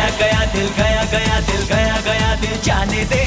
गया दिल, गया गया दिल, गया गया दिल जाने दे।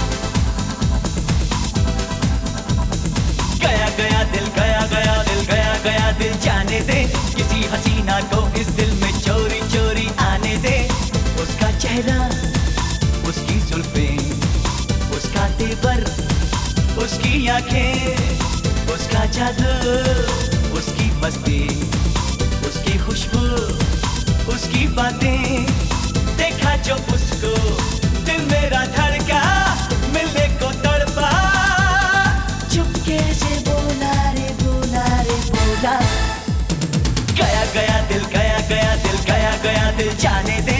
गया गया दिल, गया गया दिल, गया गया दिल जाने दे। किसी हसीना को इस दिल में चोरी चोरी आने दे। उसका चेहरा, उसकी जुल्फें, उसका तेवर, उसकी आंखें, उसका जादू, उसकी मस्ती, उसकी खुशबू, उसकी बातें। देखा जो उसको दिल मेरा धड़का, मिलने को तड़पा। चुपके से बोला रे बोला रे बोला। गया गया दिल, गया गया दिल, गया गया दिल जाने दे।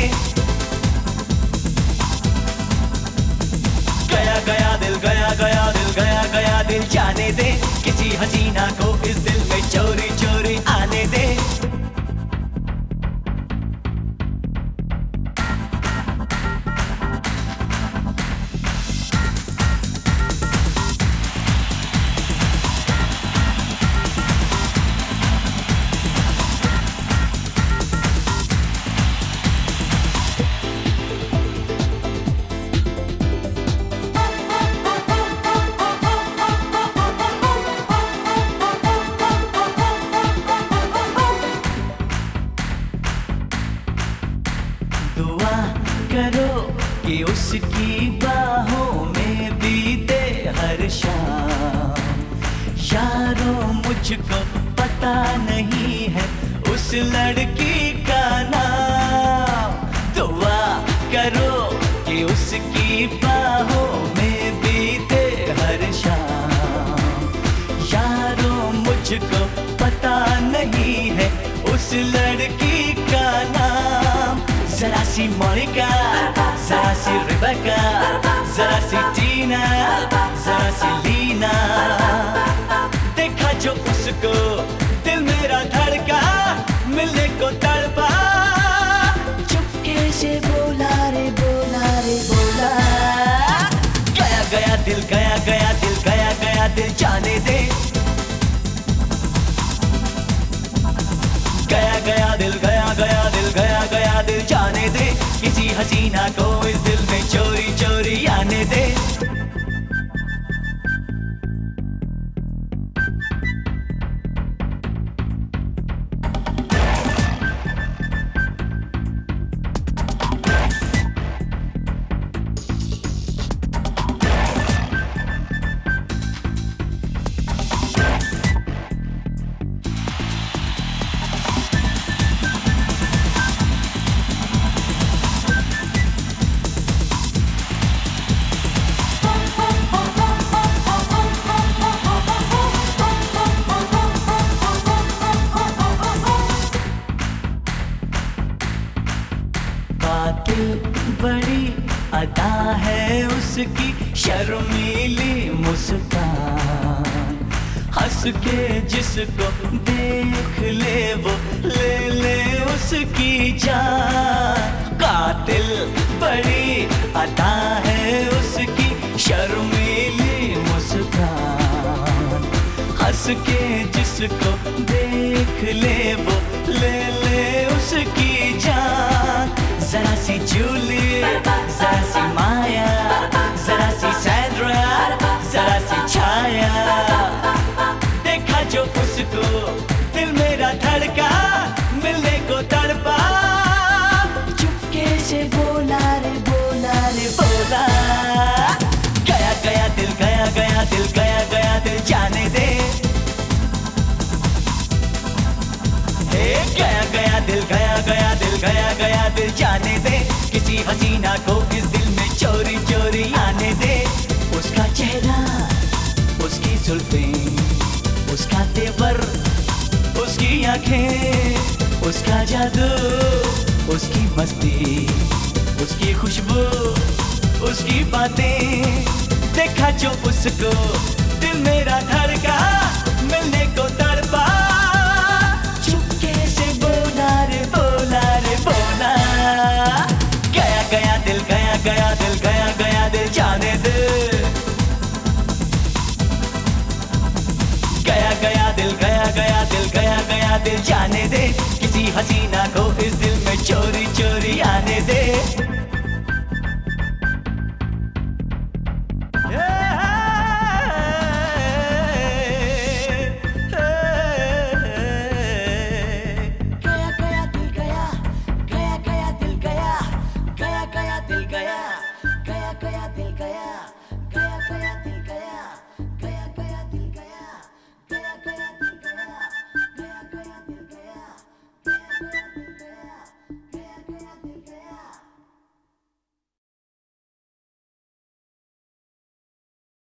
गया गया दिल, गया गया दिल, गया गया दिल जाने दे। किसी हसीना को इस दिल में चोरी चोरी आने दे। दुआ करो कि उसकी बाहों में बीते हर शाम। यारों मुझको पता नहीं है उस लड़की का नाम। दुआ करो कि उसकी बाहों में बीते हर शाम। यारों मुझको पता नहीं है उस लड़की का नाम। जरा सी मोनिका, जरा सी रिबेका, जरा सी टीना, जरा सी लीना। देखा जो उसको दिल मेरा धड़का, मिलने को तड़पा। चुपके से बोला रे बोला रे बोला। गया गया दिल, गया गया दिल, गया गया दिल जाने दे। गया गया दिल, गया गया दिल, गया गया दिल जाने दे। किसी हसीना को इस दिल में चोरी चोरी आने दे। बड़ी अदा है उसकी, शर्मीली मुस्कान। हंस के जिसको देख ले वो ले ले उसकी जान। कातिल बड़ी अदा है उसकी, शर्मीली मुस्कान। हंस के जिसको देख ले वो ले ले उसकी जान। जरा सी जूली, जरा सी माया, जरा सी सैंड्रा, जरा सी छाया। देखा जो उसको दिल मेरा धड़का, मिलने को तड़पा। चुपके से बोला रे बोला रे बोला। गया गया दिल, गया गया दिल, गया गया दिल जाने दे। गया गया दिल, गया गया दिल, गया गया दिल जाने दे। किसी हसीना को इस दिल में चोरी चोरी आने दे। उसका चेहरा, उसकी जुल्फें, उसका तेवर, उसकी आंखें, उसका जादू, उसकी मस्ती, उसकी खुशबू, उसकी बातें। देखा जो उसको दिल मेरा धड़का, मिलने को तड़पा। गया गया दिल, गया गया दिल, गया गया दिल जाने दे। गया गया दिल, गया गया दिल, गया गया दिल जाने दे। किसी हसीना को इस दिल में चोरी चोरी आने दे। गया दिल गया